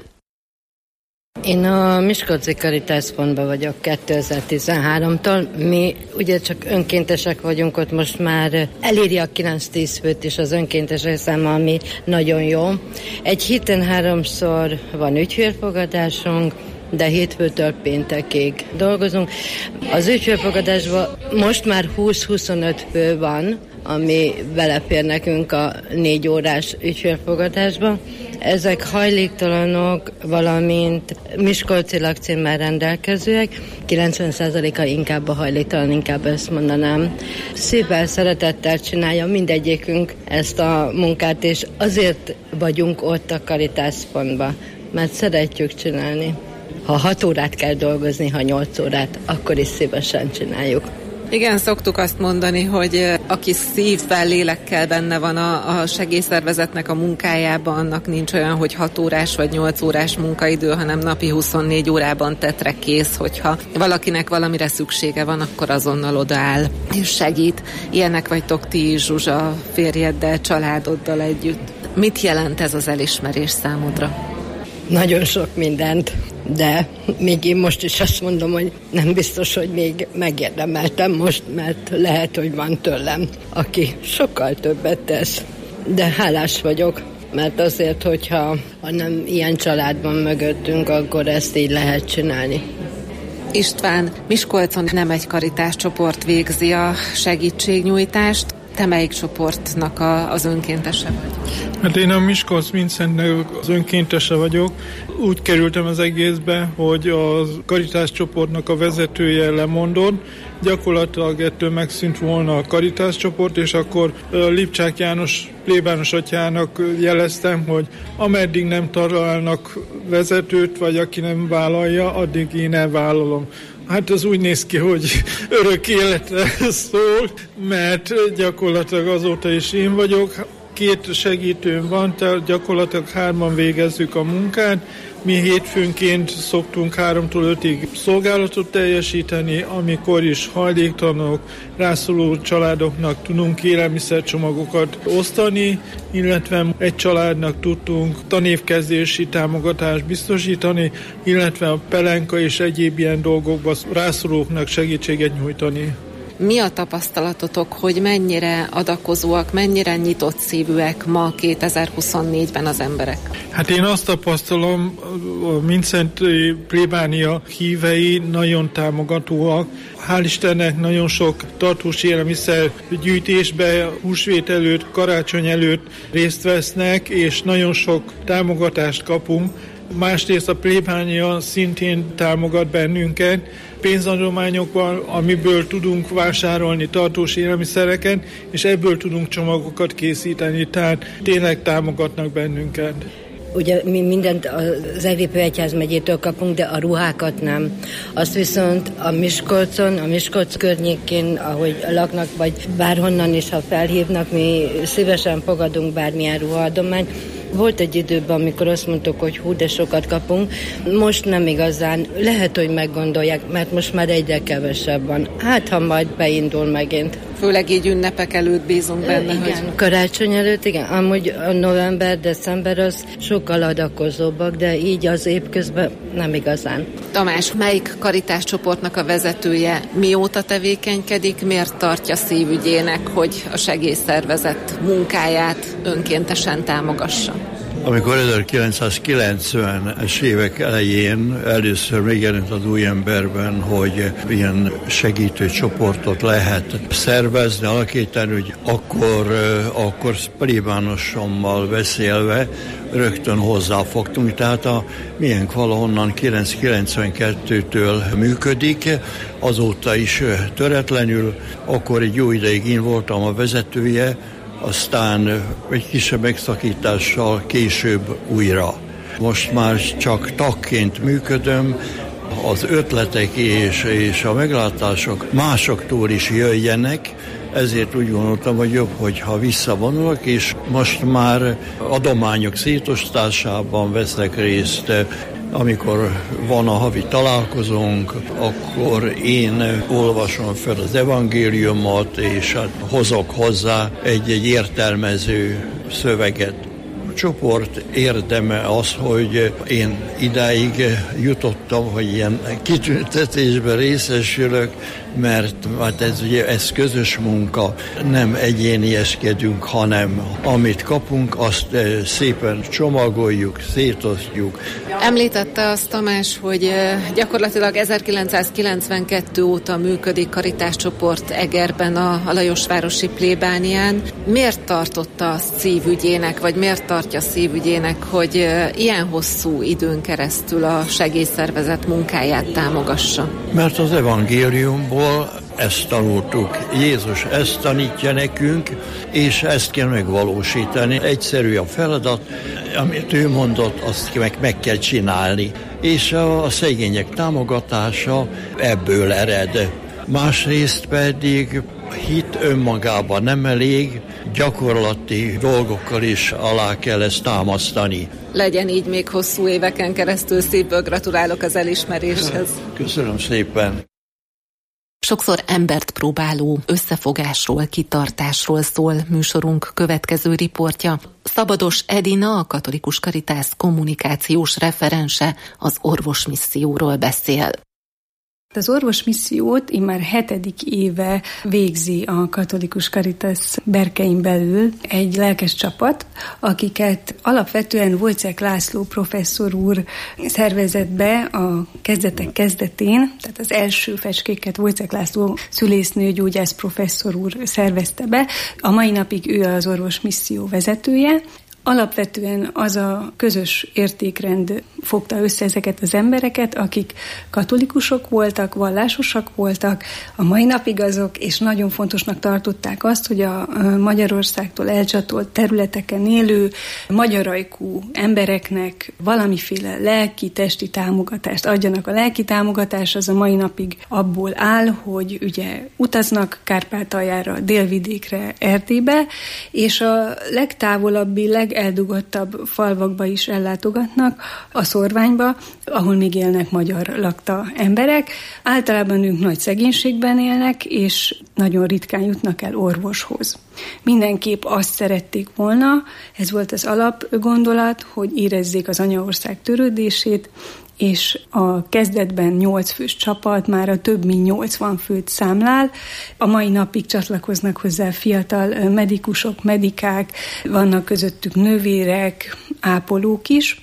Én a Miskolci Caritas Pontban vagyok kétezer-tizenháromtól. Mi ugye csak önkéntesek vagyunk, ott most már eléri a kilenc-tíz főt is az önkéntesek száma, ami nagyon jó. Egy héten háromszor van ügyfélfogadásunk, de hétfőtől péntekig dolgozunk. Az ügyfélfogadásban most már húsz-huszonöt fő van, ami belefér nekünk a négy órás ügyfélfogadásba. Ezek hajléktalanok, valamint miskolci lakcímmel rendelkezőek, kilencven százaléka inkább a hajléktalan, inkább ezt mondanám. Szívvel, szeretettel csinálja mindegyikünk ezt a munkát, és azért vagyunk ott a Caritas Pontban, mert szeretjük csinálni. Ha hat órát kell dolgozni, ha nyolc órát, akkor is szívesen csináljuk. Igen, szoktuk azt mondani, hogy aki szívvel, lélekkel benne van a, a segélyszervezetnek a munkájában, annak nincs olyan, hogy hat órás vagy nyolc órás munkaidő, hanem napi huszonnégy órában tetre kész, hogyha valakinek valamire szüksége van, akkor azonnal odaáll és segít. Ilyenek vagytok ti is, Zsuzsa, férjeddel, családoddal együtt. Mit jelent ez az elismerés számodra? Nagyon sok mindent, de még én most is azt mondom, hogy nem biztos, hogy még megérdemeltem most, mert lehet, hogy van tőlem, aki sokkal többet tesz. De hálás vagyok, mert azért, hogyha ha nem ilyen családban mögöttünk, akkor ezt így lehet csinálni. István, Miskolcon nem egy karitás csoport végzi a segítségnyújtást. Te melyik csoportnak a, az önkéntese vagy? Hát én a Miskolc-Mincentnek az önkéntese vagyok. Úgy kerültem az egészbe, hogy a Caritas csoportnak a vezetője lemondott. Gyakorlatilag ettől megszűnt volna a Caritas csoport, és akkor Lipcsák János plébános atyának jeleztem, hogy ameddig nem találnak vezetőt, vagy aki nem vállalja, addig én elvállalom. Hát az úgy néz ki, hogy örök életre szól, mert gyakorlatilag azóta is én vagyok. Két segítőm van, tehát gyakorlatilag hárman végezzük a munkát. Mi hétfőnként szoktunk háromtól ötig szolgálatot teljesíteni, amikor is hajléktalanok, rászoruló családoknak tudunk élelmiszercsomagokat osztani, illetve egy családnak tudtunk tanévkezdési támogatást biztosítani, illetve a pelenka és egyéb ilyen dolgokban rászorulóknak segítséget nyújtani. Mi a tapasztalatotok, hogy mennyire adakozóak, mennyire nyitott szívűek ma kétezer-huszonnégyben az emberek? Hát én azt tapasztalom, a Mincenti plébánia hívei nagyon támogatóak. Hál' Istennek nagyon sok tartós élelmiszer gyűjtésbe, húsvét előtt, karácsony előtt részt vesznek, és nagyon sok támogatást kapunk. Másrészt a plébánia szintén támogat bennünket pénzadományokban, amiből tudunk vásárolni tartós élelmiszereket, és ebből tudunk csomagokat készíteni, tehát tényleg támogatnak bennünket. Ugye mi mindent az Egri főegyházmegyétől kapunk, de a ruhákat nem. Azt viszont a Miskolcon, a Miskolc környékén, ahogy laknak, vagy bárhonnan is, ha felhívnak, mi szívesen fogadunk bármilyen ruhaadományt. Volt egy időben, amikor azt mondtuk, hogy hú, de sokat kapunk. Most nem igazán. Lehet, hogy meggondolják, mert most már egyre kevesebb van. Hát, ha majd beindul megint. Főleg így ünnepek előtt bízunk benne. Igen, hogy... karácsony előtt, igen. Amúgy a november, december az sokkal adakozóbbak, de így az év közben nem igazán. Tamás, melyik karitás csoportnak a vezetője mióta tevékenykedik, miért tartja szívügyének, hogy a segélyszervezet munkáját önkéntesen támogassa? Amikor ezerkilencszázkilencvenes évek elején először megjelent az Új Emberben, hogy ilyen segítő csoportot lehet szervezni, alakítani, hogy akkor, akkor plébánosommal beszélve rögtön hozzáfogtunk. Tehát a miénk valahonnan kilencszázkilencvenkettőtől működik, azóta is töretlenül. Akkor egy jó ideig én voltam a vezetője, aztán egy kisebb megszakítással később újra. Most már csak tagként működöm, az ötletek és, és a meglátások másoktól is jöjjenek, ezért úgy gondoltam, hogy jobb, hogyha visszavonulok, és most már adományok szétosztásában veszek részt. Amikor van a havi találkozónk, akkor én olvasom fel az evangéliumot, és hát hozok hozzá egy-egy értelmező szöveget. A csoport érdeme az, hogy én idáig jutottam, hogy ilyen kitüntetésben részesülök, mert hát ez ugye ez közös munka, nem egyénieskedünk, hanem amit kapunk, azt szépen csomagoljuk, szétosztjuk. Említette azt, Tamás, hogy gyakorlatilag ezerkilencszázkilencvenkettő óta működik karitáscsoport Egerben, a Lajosvárosi plébánián. Miért tartotta azt szívügyének, vagy miért tartja szívügyének, hogy ilyen hosszú időn keresztül a segélyszervezet munkáját támogassa? Mert az evangéliumból ezt tanultuk. Jézus ezt tanítja nekünk, és ezt kell megvalósítani. Egyszerű a feladat, amit ő mondott, azt meg, meg kell csinálni. És a, a szegények támogatása ebből ered. Másrészt pedig hit önmagában nem elég, gyakorlati dolgokkal is alá kell ezt támasztani. Legyen így még hosszú éveken keresztül. Szívből gratulálok az elismeréshez. Köszönöm szépen. Sokszor embert próbáló összefogásról, kitartásról szól műsorunk következő riportja. Szabados Edina, a Katolikus Karitász kommunikációs referense az orvosmisszióról beszél. Az orvosmissziót immár hetedik éve végzi a Katolikus Karitász berkein belül egy lelkes csapat, akiket alapvetően Wojciech László professzor úr szervezett be a kezdetek kezdetén, tehát az első fecskéket Wojciech László szülésznő gyógyász professzor úr szervezte be. A mai napig ő az orvosmisszió vezetője. Alapvetően az a közös értékrend fogta össze ezeket az embereket, akik katolikusok voltak, vallásosak voltak, a mai napig azok, és nagyon fontosnak tartották azt, hogy a Magyarországtól elcsatolt területeken élő magyarajkú embereknek valamiféle lelki-testi támogatást adjanak. A lelki támogatás az a mai napig abból áll, hogy ugye utaznak Kárpátaljára, délvidékre, Erdélybe, és a legtávolabbi, leg eldugottabb falvakba is ellátogatnak, a Szorványba, ahol még élnek magyar lakta emberek. Általában ők nagy szegénységben élnek, és nagyon ritkán jutnak el orvoshoz. Mindenképp azt szerették volna, ez volt az alapgondolat, hogy érezzék az anyaország törődését, és a kezdetben nyolc fős csapat már a több mint nyolcvan főt számlál. A mai napig csatlakoznak hozzá fiatal medikusok, medikák, vannak közöttük nővérek, ápolók is,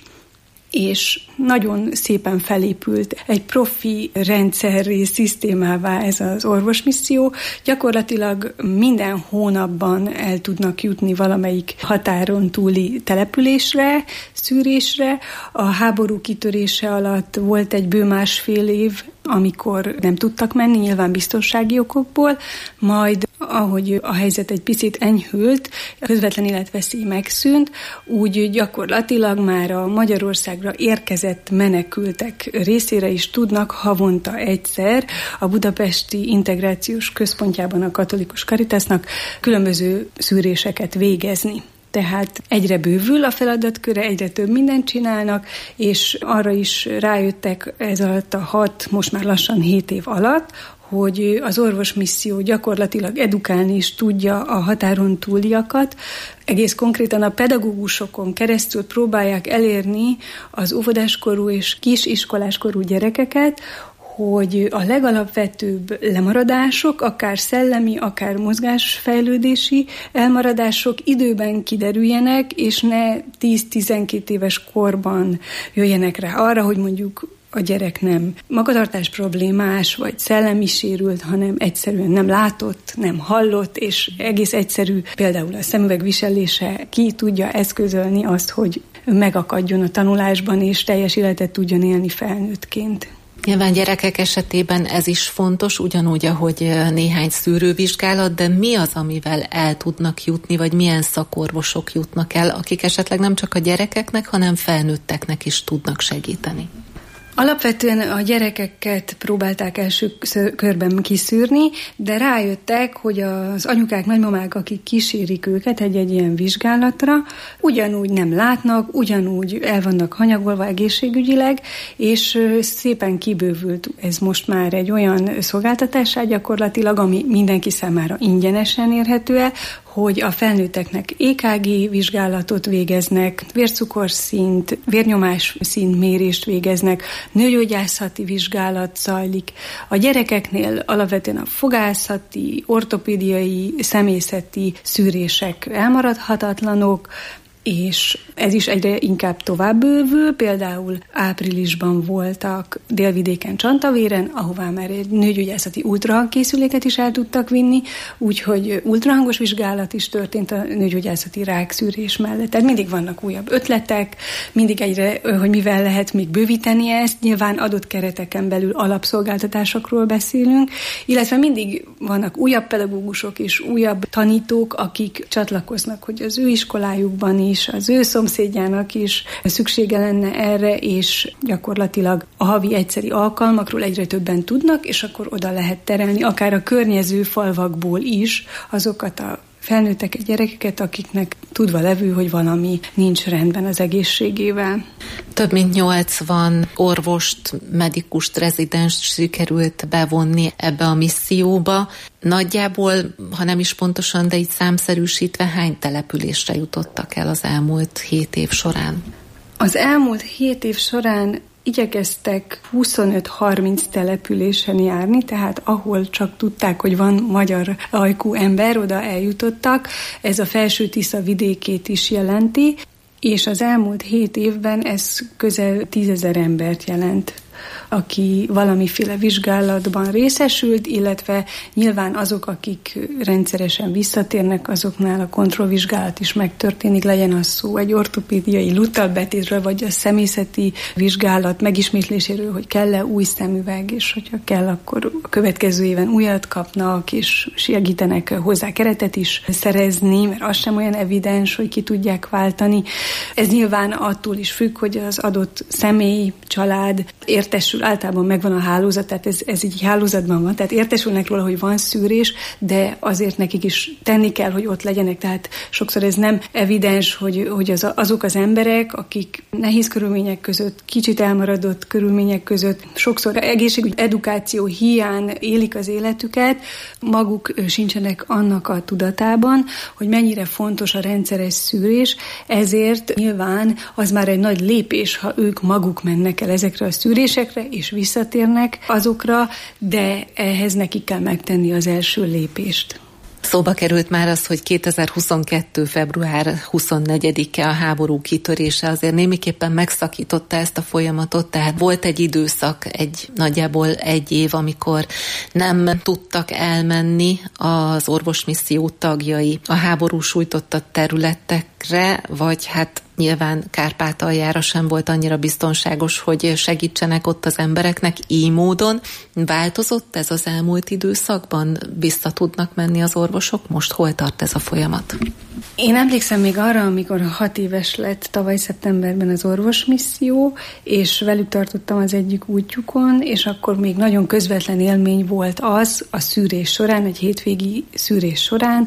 és nagyon szépen felépült egy profi rendszerré, szisztémává ez az orvosmisszió. Gyakorlatilag minden hónapban el tudnak jutni valamelyik határon túli településre, szűrésre. A háború kitörése alatt volt egy bő másfél év, amikor nem tudtak menni, nyilván biztonsági okokból, majd ahogy a helyzet egy picit enyhült, a közvetlen életveszély megszűnt, úgy gyakorlatilag már a Magyarországra érkezett menekültek részére is tudnak havonta egyszer a budapesti integrációs központjában a Katolikus Karitásznak különböző szűréseket végezni. Tehát egyre bővül a feladatköre, egyre több mindent csinálnak, és arra is rájöttek ez alatt a hat, most már lassan hét év alatt, hogy az orvosmisszió gyakorlatilag edukálni is tudja a határon túliakat. Egész konkrétan a pedagógusokon keresztül próbálják elérni az óvodáskorú és kisiskoláskorú gyerekeket, hogy a legalapvetőbb lemaradások, akár szellemi, akár mozgásfejlődési elmaradások időben kiderüljenek, és ne tíz-tizenkét éves korban jöjjenek rá arra, hogy mondjuk a gyerek nem magatartás problémás, vagy szellemi sérült, hanem egyszerűen nem látott, nem hallott, és egész egyszerű, például a szemüveg viselése ki tudja eszközölni azt, hogy megakadjon a tanulásban, és teljes életet tudjon élni felnőttként. Nyilván gyerekek esetében ez is fontos, ugyanúgy, ahogy néhány szűrővizsgálat, de mi az, amivel el tudnak jutni, vagy milyen szakorvosok jutnak el, akik esetleg nem csak a gyerekeknek, hanem felnőtteknek is tudnak segíteni? Alapvetően a gyerekeket próbálták első körben kiszűrni, de rájöttek, hogy az anyukák, nagymamák, akik kísérik őket egy-egy ilyen vizsgálatra, ugyanúgy nem látnak, ugyanúgy el vannak hanyagolva egészségügyileg, és szépen kibővült ez most már egy olyan szolgáltatássá gyakorlatilag, ami mindenki számára ingyenesen érhető el, hogy a felnőtteknek é ká gé vizsgálatot végeznek, vércukorszint, vérnyomás szint mérést végeznek, nőgyógyászati vizsgálat zajlik. A gyerekeknél alapvetően a fogászati, ortopédiai, szemészeti szűrések elmaradhatatlanok, és ez is egyre inkább tovább bővül, például áprilisban voltak Délvidéken, Csantavéren, ahová már egy nőgyógyászati ultrahangkészüléket is el tudtak vinni, úgyhogy ultrahangos vizsgálat is történt a nőgyógyászati rákszűrés mellett. Tehát mindig vannak újabb ötletek, mindig egyre, hogy mivel lehet még bővíteni ezt, nyilván adott kereteken belül alapszolgáltatásokról beszélünk, illetve mindig vannak újabb pedagógusok és újabb tanítók, akik csatlakoznak, hogy az ő iskolájukban is, az ő szomszédjának is szüksége lenne erre, és gyakorlatilag a havi egyszeri alkalmakról egyre többen tudnak, és akkor oda lehet terelni, akár a környező falvakból is azokat a felnőtteket, gyerekeket, akiknek tudva levő, hogy valami nincs rendben az egészségével. Több mint nyolcvan orvost, medikust, rezidenst sikerült bevonni ebbe a misszióba. Nagyjából, ha nem is pontosan, de így számszerűsítve hány településre jutottak el az elmúlt hét év során? Az elmúlt hét év során igyekeztek huszonöt-harminc településen járni, tehát ahol csak tudták, hogy van magyar ajkú ember, oda eljutottak. Ez a Felső Tisza vidékét is jelenti, és az elmúlt hét évben ez közel tízezer embert jelent, aki valamiféle vizsgálatban részesült, illetve nyilván azok, akik rendszeresen visszatérnek, azoknál a kontrollvizsgálat is megtörténik, legyen az szó egy ortopédiai luttalbetétről, vagy a szemészeti vizsgálat megismétléséről, hogy kell-e új szemüveg, és hogyha kell, akkor a következő éven újat kapnak, és segítenek hozzá keretet is szerezni, mert az sem olyan evidens, hogy ki tudják váltani. Ez nyilván attól is függ, hogy az adott személy, család értesül, általában megvan a hálózat, tehát ez, ez így hálózatban van, tehát értesülnek róla, hogy van szűrés, de azért nekik is tenni kell, hogy ott legyenek, tehát sokszor ez nem evidens, hogy, hogy az, azok az emberek, akik nehéz körülmények között, kicsit elmaradott körülmények között, sokszor egészségügyi edukáció hiány élik az életüket, maguk sincsenek annak a tudatában, hogy mennyire fontos a rendszeres szűrés, ezért nyilván az már egy nagy lépés, ha ők maguk mennek el ezekre a szűrésekre, és visszatérnek azokra, de ehhez nekik kell megtenni az első lépést. Szóba került már az, hogy kétezer-huszonkettő. február huszonnegyedike a háború kitörése azért némiképpen megszakította ezt a folyamatot, tehát volt egy időszak, egy nagyjából egy év, amikor nem tudtak elmenni az orvosmisszió tagjai a háború sújtotta területekre, vagy hát nyilván Kárpátaljára sem volt annyira biztonságos, hogy segítsenek ott az embereknek így módon. Változott ez az elmúlt időszakban? Vissza tudnak menni az orvosok? Most hol tart ez a folyamat? Én emlékszem még arra, amikor hat éves lett tavaly szeptemberben az orvosmisszió, és velük tartottam az egyik útjukon, és akkor még nagyon közvetlen élmény volt az a szűrés során, egy hétvégi szűrés során,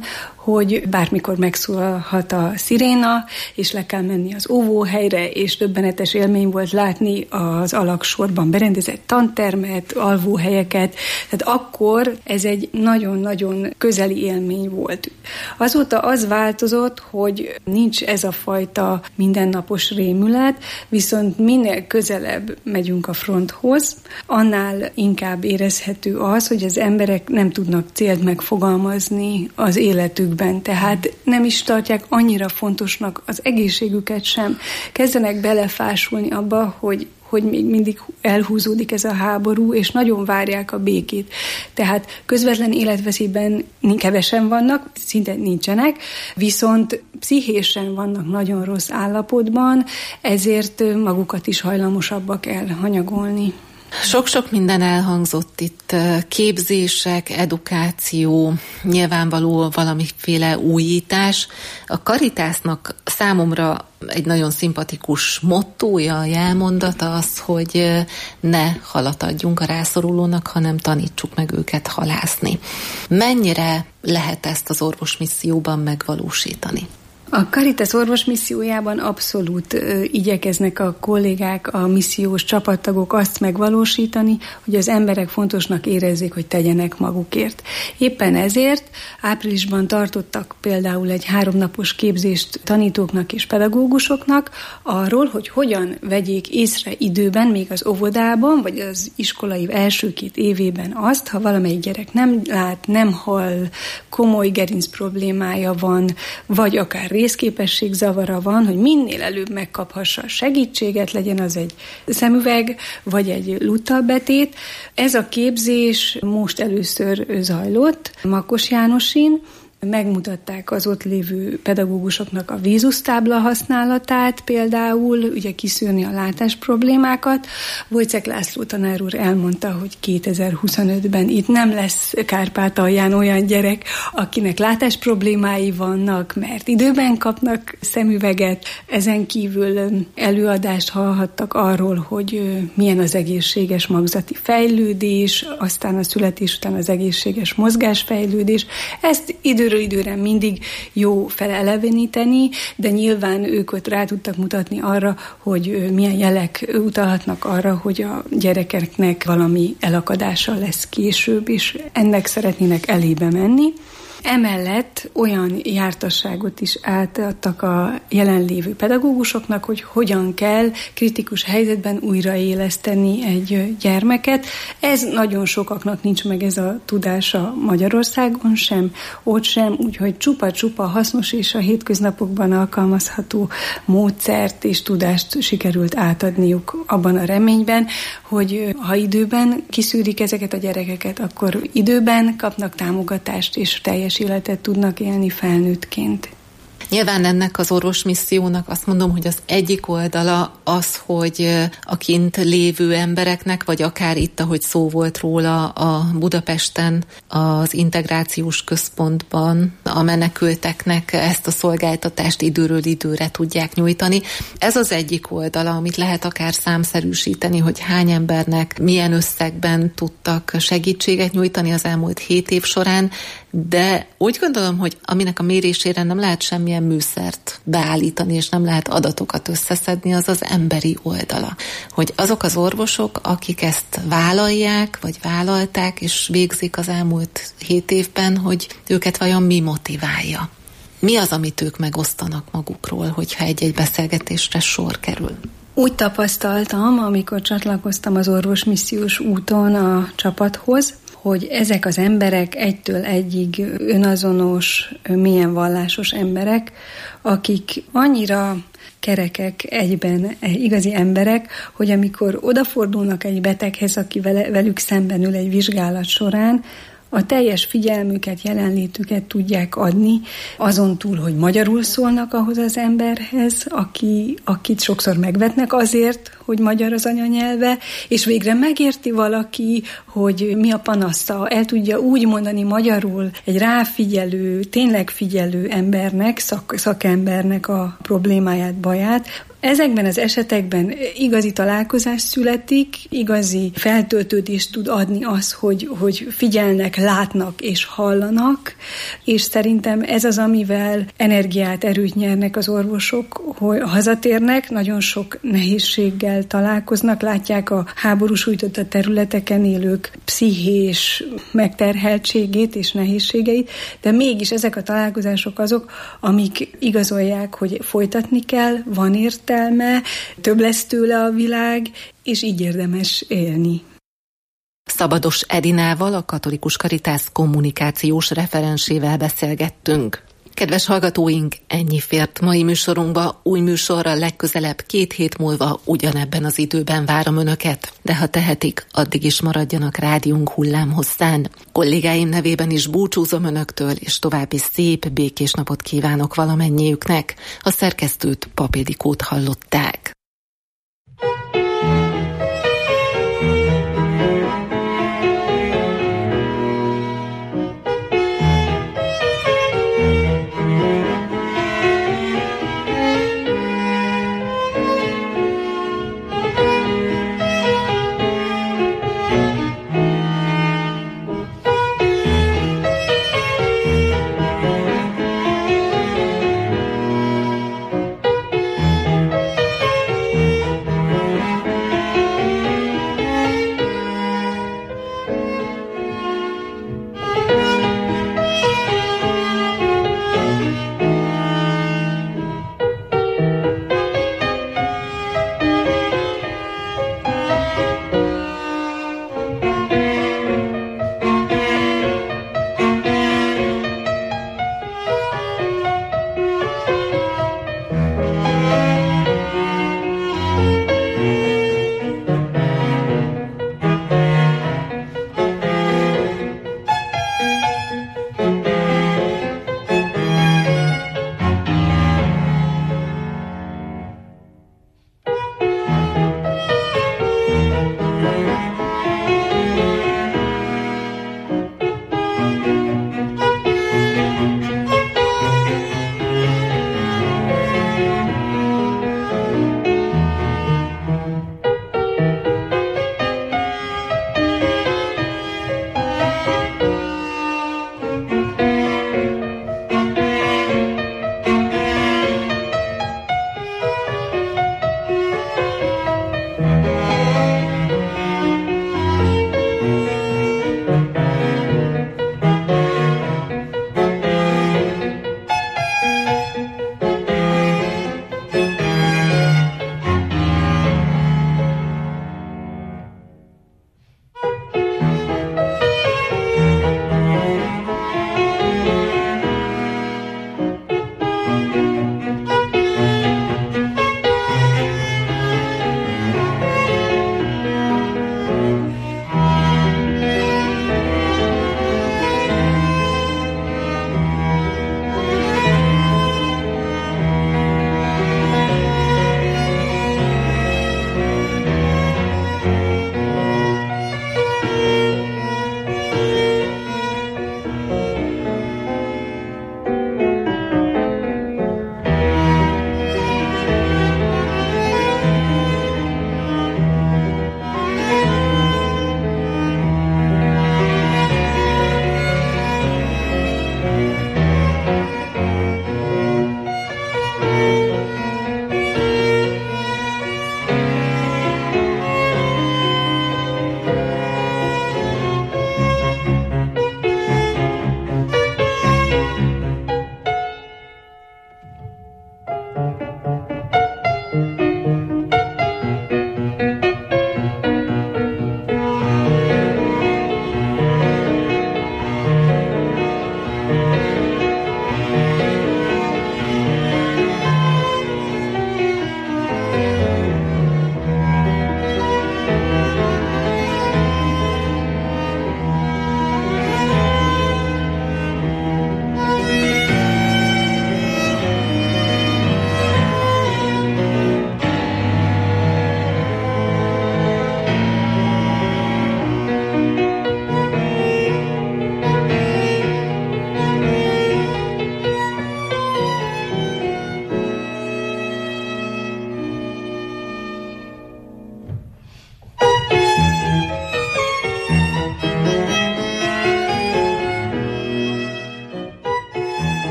hogy bármikor megszólalhat a sziréna, és le kell menni az óvóhelyre, és döbbenetes élmény volt látni az alagsorban berendezett tantermet, alvóhelyeket, tehát akkor ez egy nagyon-nagyon közeli élmény volt. Azóta az változott, hogy nincs ez a fajta mindennapos rémület, viszont minél közelebb megyünk a fronthoz, annál inkább érezhető az, hogy az emberek nem tudnak célt megfogalmazni az életükben, tehát nem is tartják annyira fontosnak az egészségüket sem. Kezdenek belefásulni abba, hogy hogy még mindig elhúzódik ez a háború, és nagyon várják a békét. Tehát közvetlen életveszélyben kevesen vannak, szinte nincsenek, viszont pszichésen vannak nagyon rossz állapotban, ezért magukat is hajlamosabbak elhanyagolni. Sok-sok minden elhangzott itt, képzések, edukáció, nyilvánvaló valamiféle újítás. A Caritasnak számomra egy nagyon szimpatikus mottója, jelmondata az, hogy ne halat adjunk a rászorulónak, hanem tanítsuk meg őket halászni. Mennyire lehet ezt az orvosmisszióban megvalósítani? A Caritas orvosmissziójában abszolút ö, igyekeznek a kollégák, a missziós csapattagok azt megvalósítani, hogy az emberek fontosnak érezzék, hogy tegyenek magukért. Éppen ezért áprilisban tartottak például egy háromnapos képzést tanítóknak és pedagógusoknak arról, hogy hogyan vegyék észre időben, még az óvodában, vagy az iskolai első két évében azt, ha valamelyik gyerek nem lát, nem hall, komoly gerinc problémája van, vagy akár részképesség zavara van, hogy minél előbb megkaphassa a segítséget, legyen az egy szemüveg, vagy egy luttalbetét. Ez a képzés most először zajlott Makos Jánosin, megmutatták az ott lévő pedagógusoknak a vízusztábla használatát, például ugye kiszűrni a látás problémákat. Wojciech László tanár úr elmondta, hogy kétezer-huszonötben itt nem lesz Kárpátalján olyan gyerek, akinek látás problémái vannak, mert időben kapnak szemüveget. Ezen kívül előadást hallhattak arról, hogy milyen az egészséges magzati fejlődés, aztán a születés után az egészséges mozgásfejlődés. Ezt időről időre mindig jó feleleveníteni, de nyilván ők ott rá tudtak mutatni arra, hogy milyen jelek utalhatnak arra, hogy a gyerekeknek valami elakadása lesz később, és ennek szeretnének elébe menni. Emellett olyan jártasságot is átadtak a jelenlévő pedagógusoknak, hogy hogyan kell kritikus helyzetben újraéleszteni egy gyermeket. Ez nagyon sokaknak nincs meg ez a tudása Magyarországon sem, ott sem, úgyhogy csupa-csupa hasznos és a hétköznapokban alkalmazható módszert és tudást sikerült átadniuk abban a reményben, hogy ha időben kiszűrik ezeket a gyerekeket, akkor időben kapnak támogatást és teljes életet tudnak élni felnőttként. Nyilván ennek az orvosmissziónak azt mondom, hogy az egyik oldala az, hogy a kint lévő embereknek, vagy akár itt, ahogy szó volt róla a Budapesten, az integrációs központban a menekülteknek ezt a szolgáltatást időről időre tudják nyújtani. Ez az egyik oldala, amit lehet akár számszerűsíteni, hogy hány embernek milyen összegben tudtak segítséget nyújtani az elmúlt hét év során, de úgy gondolom, hogy aminek a mérésére nem lehet semmilyen műszert beállítani, és nem lehet adatokat összeszedni, az az emberi oldala. Hogy azok az orvosok, akik ezt vállalják, vagy vállalták, és végzik az elmúlt hét évben, hogy őket vajon mi motiválja? Mi az, amit ők megosztanak magukról, hogyha egy-egy beszélgetésre sor kerül? Úgy tapasztaltam, amikor csatlakoztam az orvosmissziós úton a csapathoz, hogy ezek az emberek egytől egyig önazonos, milyen vallásos emberek, akik annyira kerekek egyben, igazi emberek, hogy amikor odafordulnak egy beteghez, aki velük szemben ül egy vizsgálat során, a teljes figyelmüket, jelenlétüket tudják adni, azon túl, hogy magyarul szólnak ahhoz az emberhez, aki, akit sokszor megvetnek azért, hogy magyar az anyanyelve, és végre megérti valaki, hogy mi a panasza, el tudja úgy mondani magyarul egy ráfigyelő, tényleg figyelő embernek, szak, szakembernek a problémáját, baját. Ezekben az esetekben igazi találkozás születik, igazi feltöltődést tud adni az, hogy, hogy figyelnek, látnak és hallanak, és szerintem ez az, amivel energiát, erőt nyernek az orvosok, hogy hazatérnek, nagyon sok nehézséggel találkoznak, látják a háború sújtotta területeken élők pszichés megterheltségét és nehézségeit, de mégis ezek a találkozások azok, amik igazolják, hogy folytatni kell, van értelme, több lesz tőle a világ, és így érdemes élni. Szabados Edinával, a Katolikus Caritas kommunikációs referensével beszélgettünk. Kedves hallgatóink, ennyi fért mai műsorunkba, új műsorral legközelebb két hét múlva ugyanebben az időben várom Önöket, de ha tehetik, addig is maradjanak rádiónk hullámhosszán. Kollégáim nevében is búcsúzom Önöktől, és további szép, békés napot kívánok valamennyiüknek. A szerkesztőt, Pap Ildikót hallották.